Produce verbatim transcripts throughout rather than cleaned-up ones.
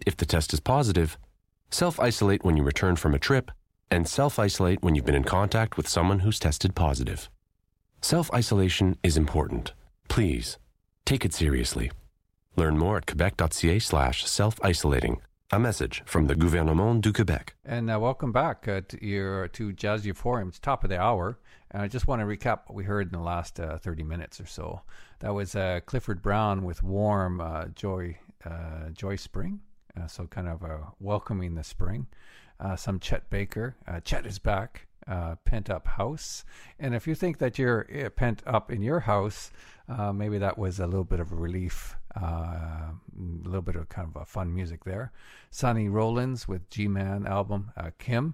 if the test is positive, self-isolate when you return from a trip, and self-isolate when you've been in contact with someone who's tested positive. Self-isolation is important. Please, take it seriously. Learn more at quebec.ca slash self-isolating. A message from the Gouvernement du Québec. And uh, welcome back uh, to, your, to Jazz Euphoria. It's top of the hour. And I just want to recap what we heard in the last uh, thirty minutes or so. That was uh, Clifford Brown with Warm, uh, Joy uh, Joy Spring. Uh, so kind of uh, welcoming the spring. Uh, some Chet Baker. Uh, Chet is back. Uh, pent up house. And if you think that you're uh, pent up in your house, uh, maybe that was a little bit of a relief. Uh, a little bit of kind of a fun music there. Sonny Rollins with G-Man album, uh, Kim.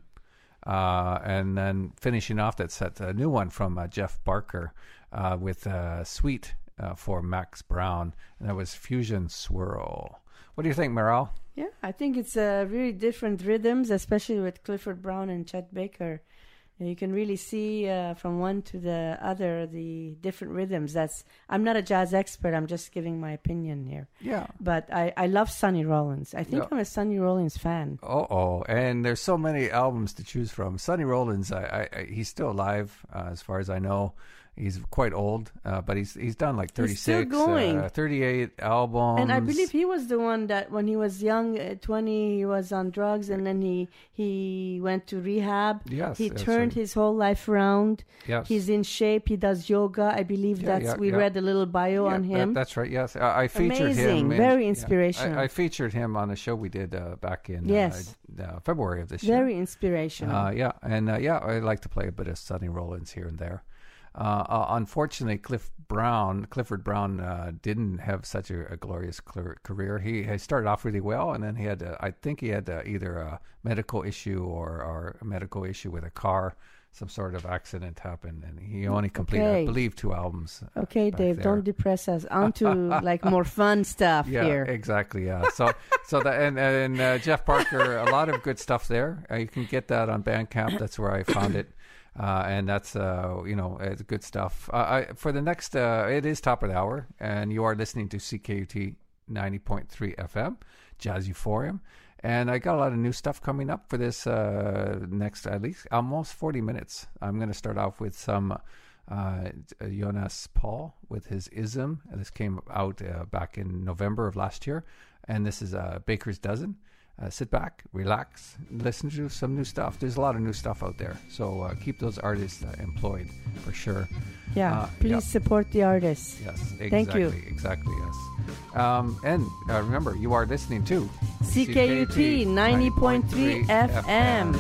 Uh, and then finishing off that set, a new one from uh, Jeff Barker uh, with uh, Sweet uh, for Max Brown. And that was Fusion Swirl. What do you think, Meryl? Yeah, I think it's uh, really different rhythms, especially with Clifford Brown and Chet Baker. You can really see uh, from one to the other the different rhythms. That's I'm not a jazz expert. I'm just giving my opinion here. Yeah. But I, I love Sonny Rollins. I think yeah. I'm a Sonny Rollins fan. Uh-oh. And there's so many albums to choose from. Sonny Rollins, I, I, he's still alive uh, as far as I know. He's quite old, uh, but he's he's done like thirty-six, he's still going. Uh, thirty-eight albums. And I believe he was the one that when he was young, at twenty, he was on drugs, and then he he went to rehab. Yes, he turned right. his whole life around. Yes, he's in shape. He does yoga. I believe yeah, that's yeah, we yeah. read a little bio yeah, on him. That, that's right. Yes, I, I featured Amazing, him. In, very inspirational. Yeah, I, I featured him on a show we did uh, back in yes. uh, uh, February of this very year. Very inspirational. Uh, yeah, and uh, yeah, I like to play a bit of Sonny Rollins here and there. Uh, uh, unfortunately, Cliff Brown, Clifford Brown, uh, didn't have such a, a glorious clear career. He, he started off really well, and then he had, uh, I think he had uh, either a medical issue or, or a medical issue with a car. Some sort of accident happened, and he only completed, okay. I believe, two albums. Uh, okay, Dave, there. don't depress us. On to like more fun stuff yeah, here. Exactly. Yeah. So, so that and and uh, Jeff Parker, a lot of good stuff there. Uh, you can get that on Bandcamp. That's where I found it. Uh, and that's, uh, you know, it's good stuff. Uh, I, for the next, uh, it is top of the hour, and you are listening to C K U T ninety point three F M, Jazz Euphorium. And I got a lot of new stuff coming up for this uh, next, at least, almost forty minutes. I'm going to start off with some uh, Jonas Paul with his Ism. This came out uh, back in November of last year. And this is uh, Baker's Dozen. Uh, sit back, relax, listen to some new stuff. There's a lot of new stuff out there. So uh, keep those artists uh, employed for sure. Yeah, uh, please yeah. support the artists. Yes, exactly. Thank you. Exactly, yes. Um, and uh, remember, you are listening to C K U T ninety point three F M.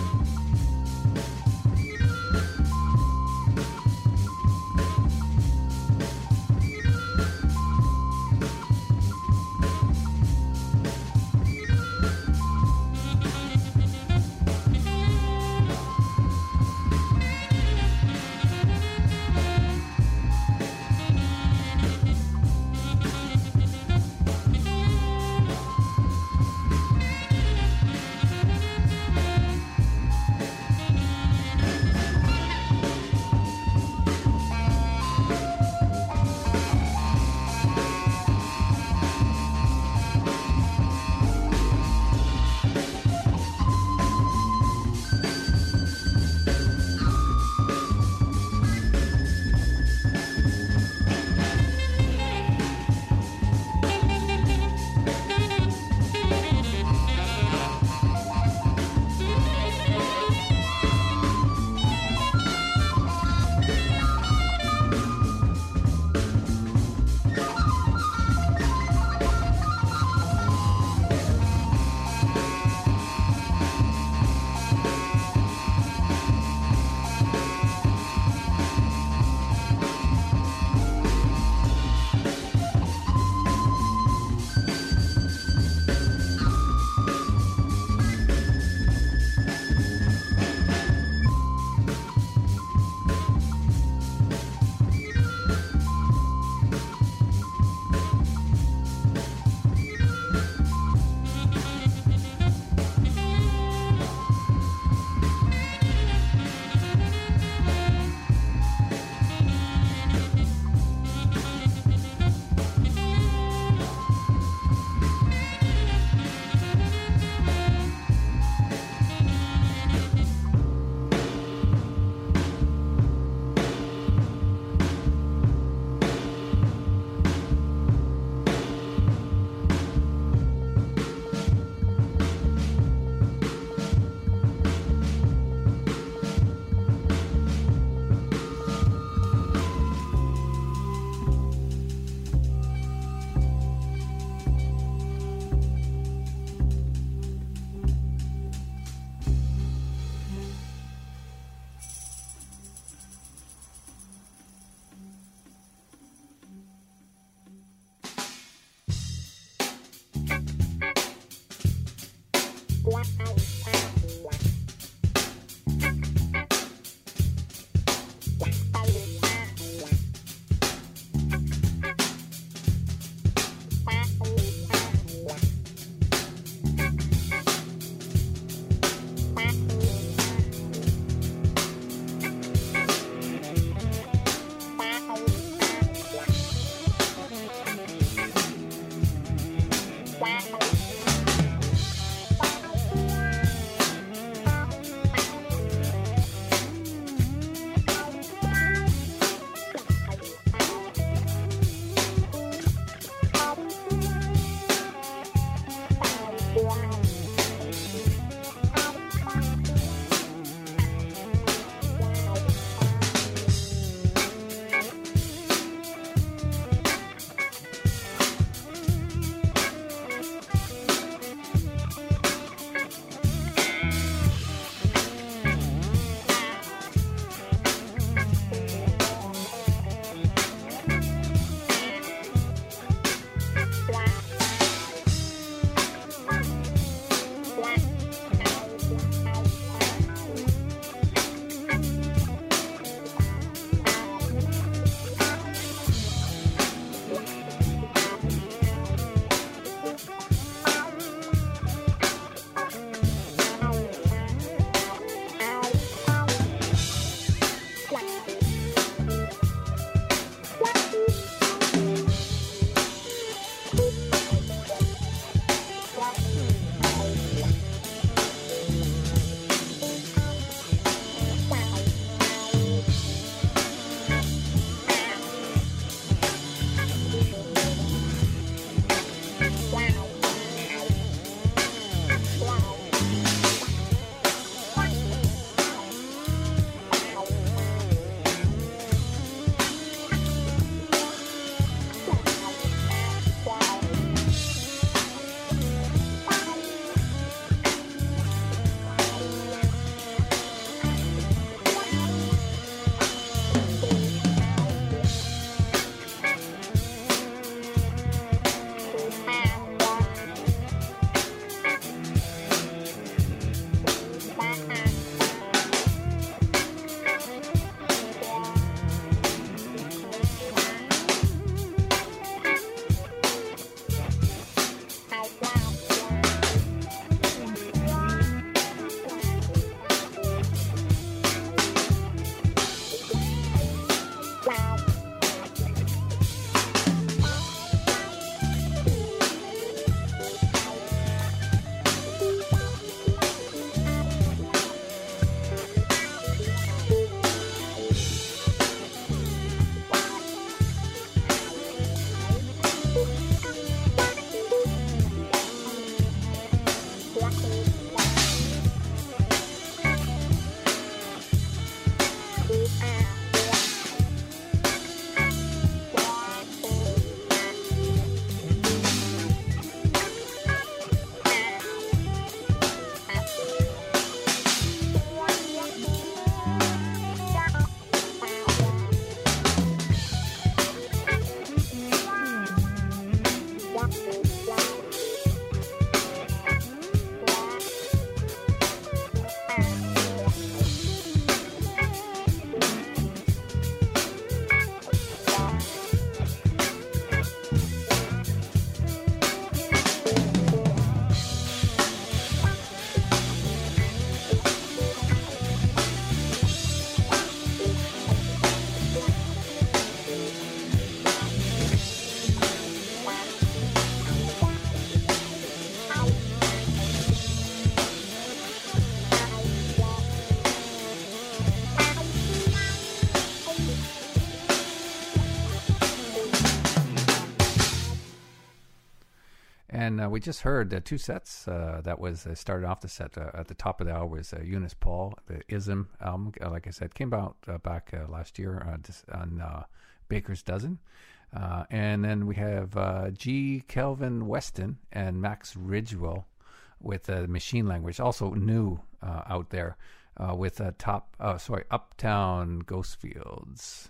And uh, we just heard uh, two sets. Uh, that was uh, started off the set uh, at the top of the hour was uh, Eunice Paul, the Ism album. Uh, like I said, came out uh, back uh, last year uh, dis- on uh, Baker's Dozen. Uh, and then we have uh, G. Kelvin Weston and Max Ridgewell with uh, Machine Language, also new uh, out there uh, with uh, top. Uh, sorry, Uptown Ghostfields.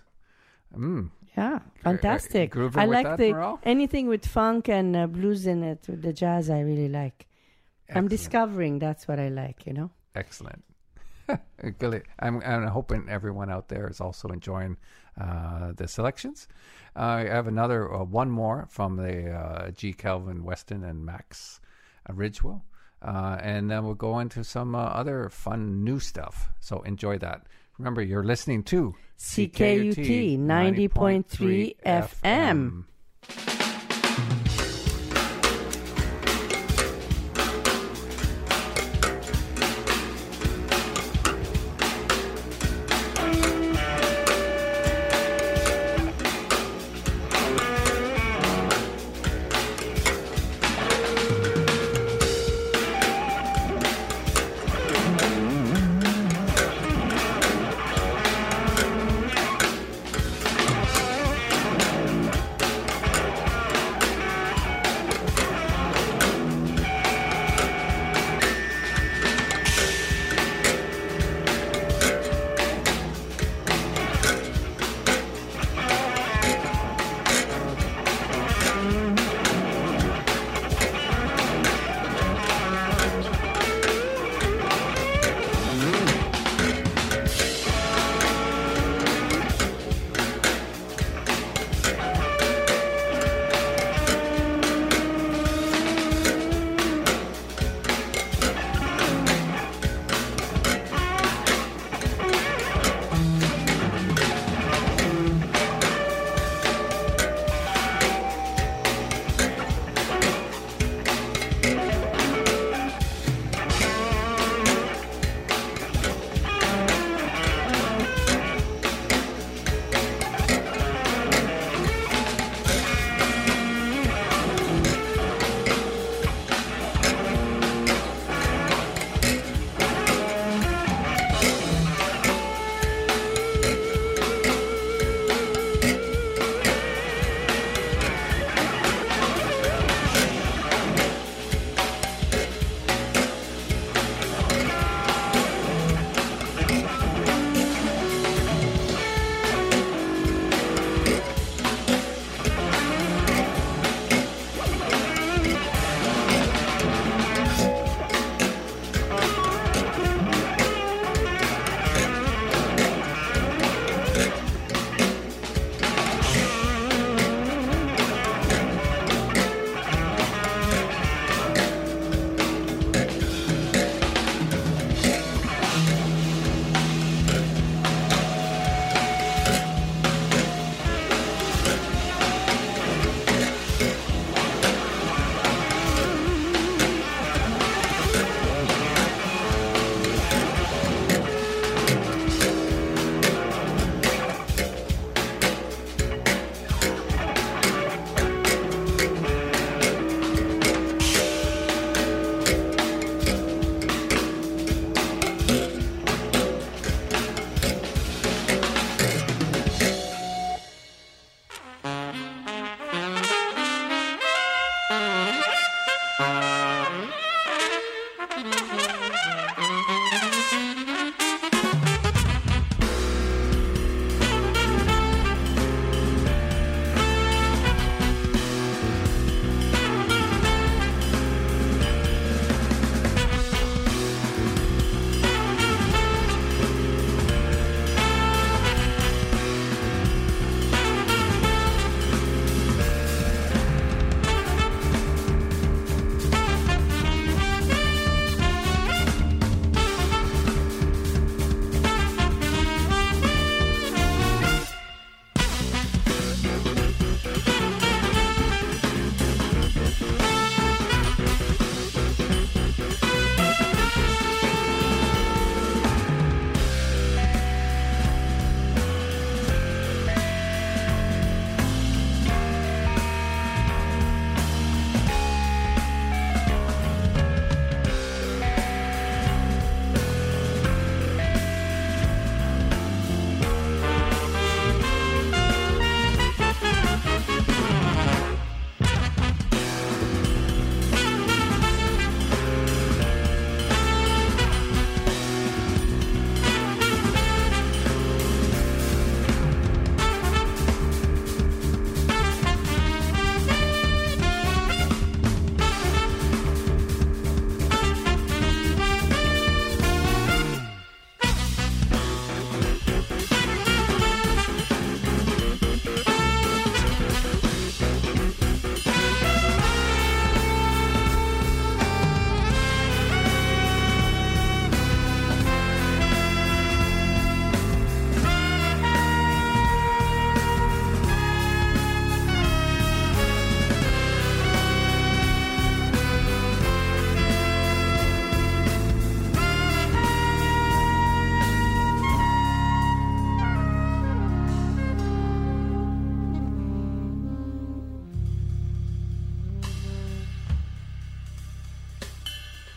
Mm. Yeah, fantastic. Uh, I like that, the Morale? anything with funk and uh, blues in it, with the jazz. I really like. I'm discovering that's what I like, you know. Excellent. Good. I'm, I'm hoping everyone out there is also enjoying uh, the selections. Uh, I have another, uh, one more from the uh, G. Calvin Weston and Max uh, Ridgewell. Uh, and then we'll go into some uh, other fun new stuff. So enjoy that. Remember, you're listening to C K U T ninety point three F M.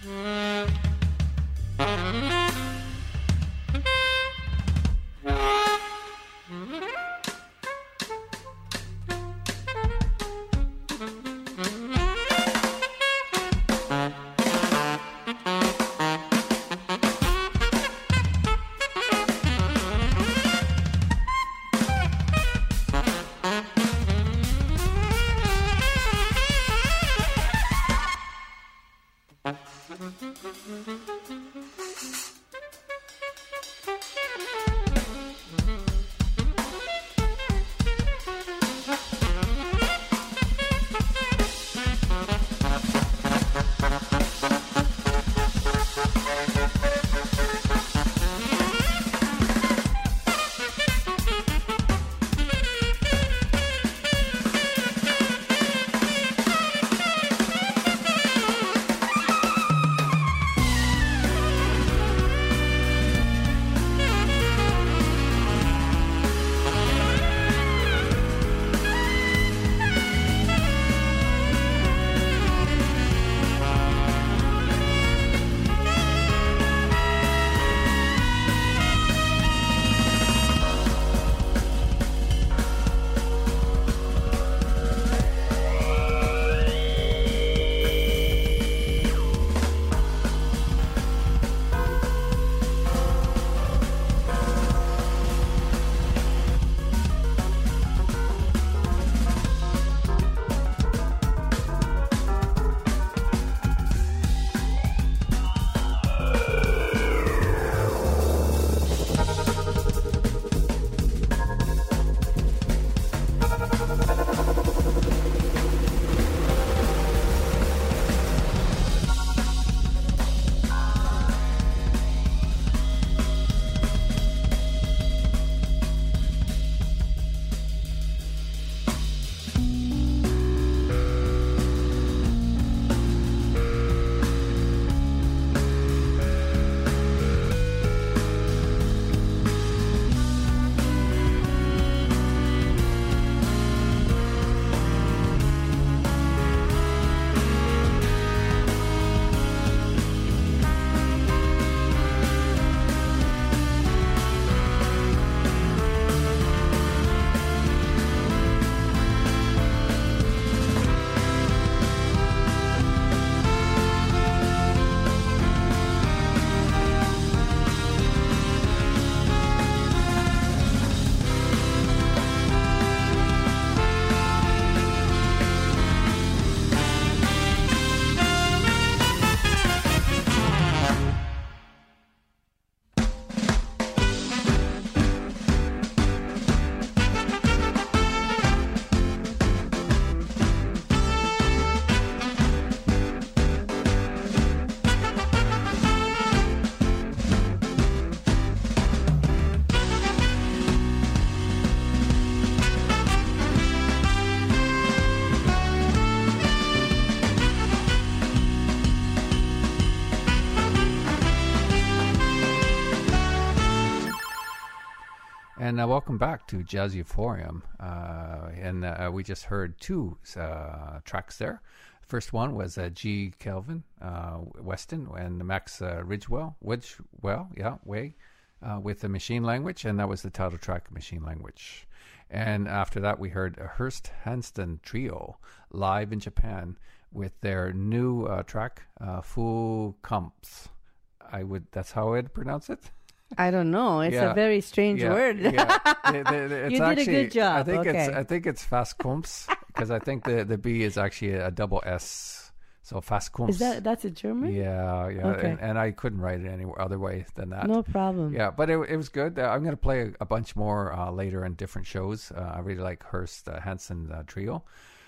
And uh, welcome back to Jazz Euphorium. Uh, and uh, we just heard two uh, tracks there. First one was uh, G. Kelvin uh, Weston and Max uh, Ridgewell, Ridgewell, yeah, Way, uh, with the Machine Language, and that was the title track, Machine Language. And after that, we heard a Hurst Hanston Trio live in Japan with their new uh, track, uh, Full Comps. I would, that's how I'd pronounce it. I don't know. It's yeah. a very strange yeah. word. yeah. They, they, they, it's you did actually, a good job. I think okay. it's I think it's Fast Kumps because I think the, the B is actually a double S. So Fast Kumps. Is that that's a German? Yeah, yeah. Okay. And, and I couldn't write it any other way than that. No problem. Yeah, but it it was good. Uh, I'm going to play a, a bunch more uh, later in different shows. Uh, I really like Hurst uh, Hansen uh, Trio.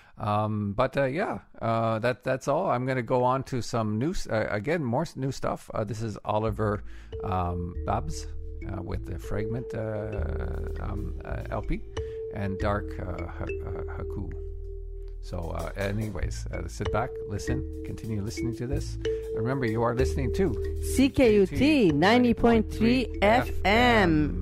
Um, but uh, yeah, uh, that that's all. I'm going to go on to some new, uh, again, more new stuff. Uh, this is Oliver um, Babs uh, with the Fragment uh, um, uh, L P and Dark uh, Haku. So uh, anyways, uh, sit back, listen, continue listening to this. And remember, you are listening to C K U T ninety point three F M.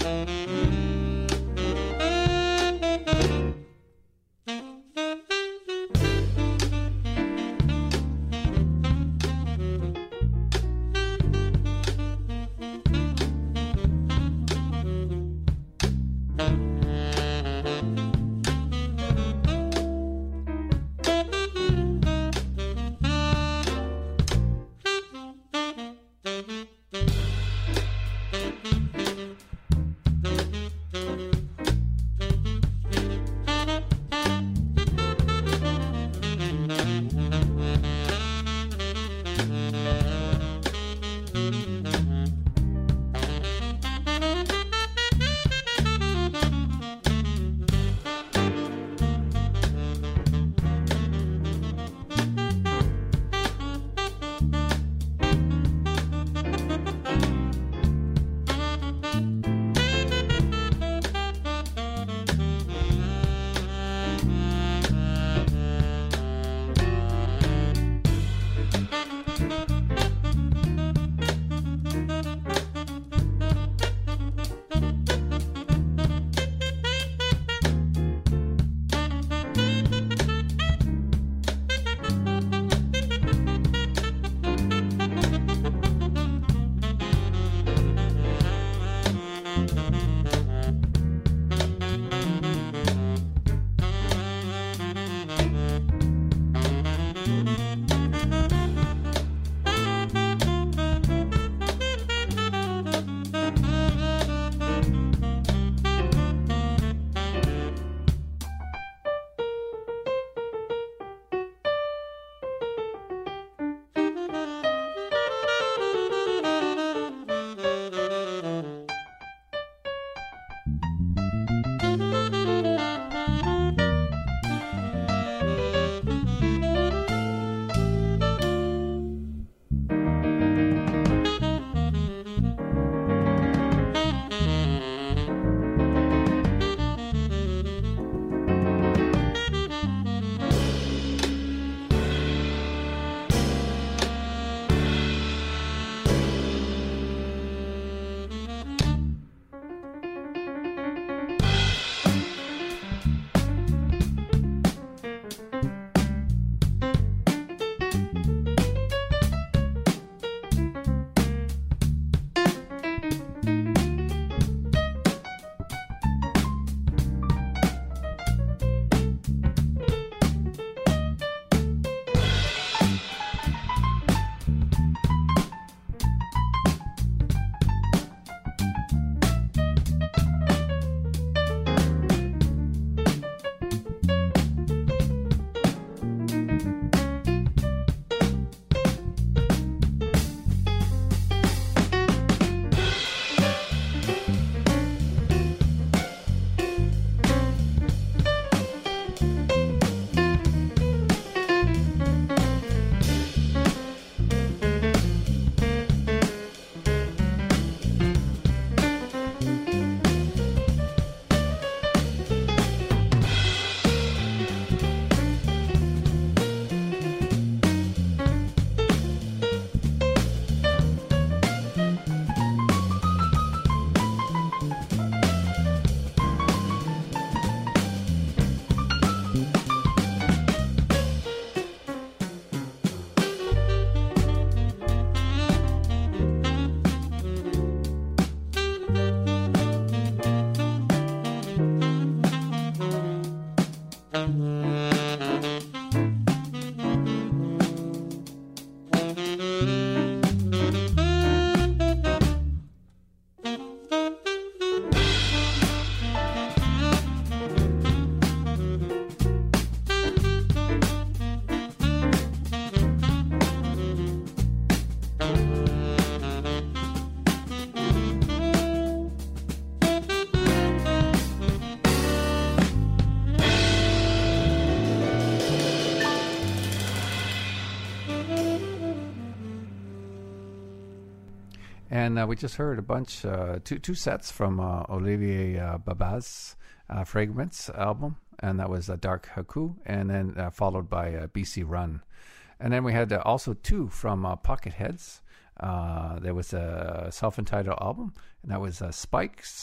And uh, we just heard a bunch, uh, two two sets from uh, Olivier uh, Baba's uh, Fragments album, and that was uh, Dark Haku, and then uh, followed by uh, B C Run. And then we had uh, also two from uh, Pocket Heads. Uh, there was a self-entitled album, and that was uh, Spikes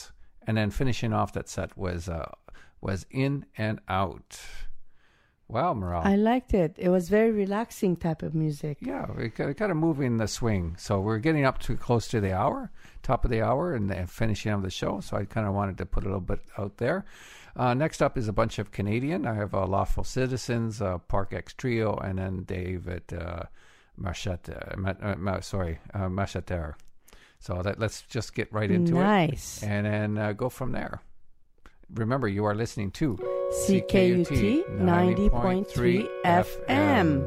And then finishing off that set was uh, was In and Out. Wow, Morale. I liked it. It was very relaxing type of music. Yeah, we kind of moving the swing. So we're getting up to close to the hour, top of the hour, and then finishing of the show. So I kind of wanted to put a little bit out there. Uh, next up is a bunch of Canadian. I have uh, Lawful Citizens, uh, Park X Trio, and then David uh, Machete, uh, Ma- uh, Ma- sorry, uh, Macheter. So that, let's just get right into nice. it. And then uh, go from there. Remember, you are listening to C K U T ninety point three F M.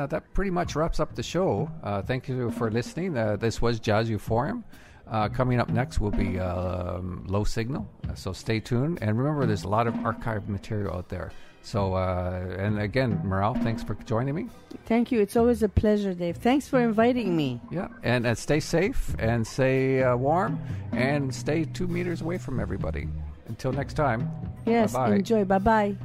uh, that pretty much wraps up the show. Uh, thank you for listening. Uh, this was Jazz Euphorium. Uh, coming up next will be uh, um, Low Signal, so stay tuned. And remember, there's a lot of archive material out there. So, uh, and again, Morale, thanks for joining me. Thank you. It's always a pleasure, Dave. Thanks for inviting me. Yeah, and, and stay safe and stay uh, warm and stay two meters away from everybody. Until next time. Yes, bye-bye. Enjoy. Bye-bye.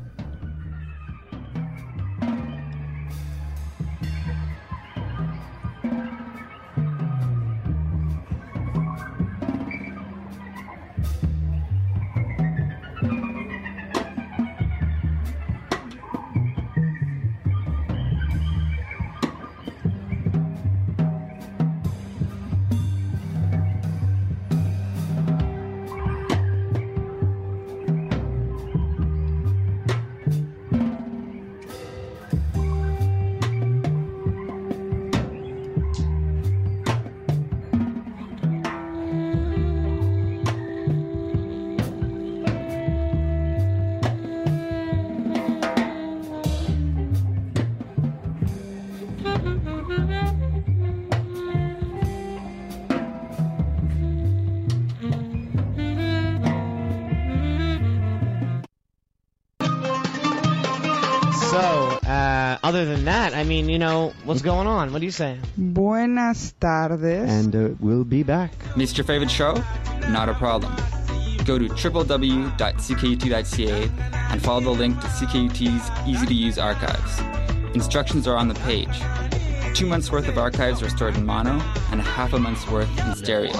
Other than that, I mean, you know, what's going on? What do you say? Buenas tardes. And uh, we'll be back. Missed your favorite show? Not a problem. Go to w w w dot c k u t dot c a and follow the link to C K U T's easy-to-use archives. Instructions are on the page. Two months' worth of archives are stored in mono and half a month's worth in stereo.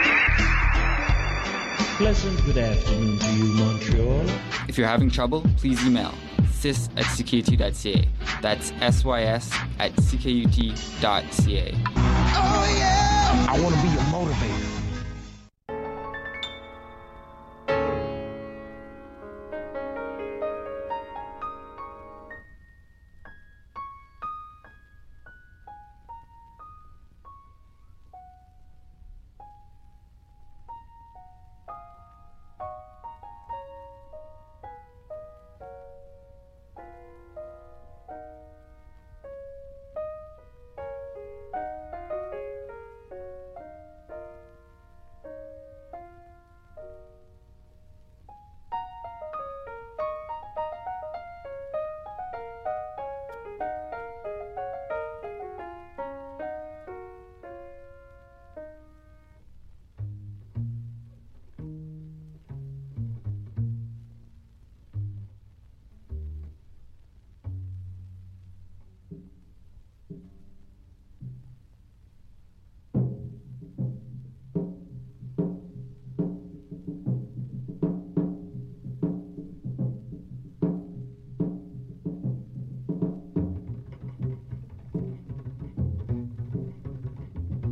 Pleasant good afternoon to you, Montreal. If you're having trouble, please email sys at c k u t dot c a. That's S Y S at c k u t dot c a.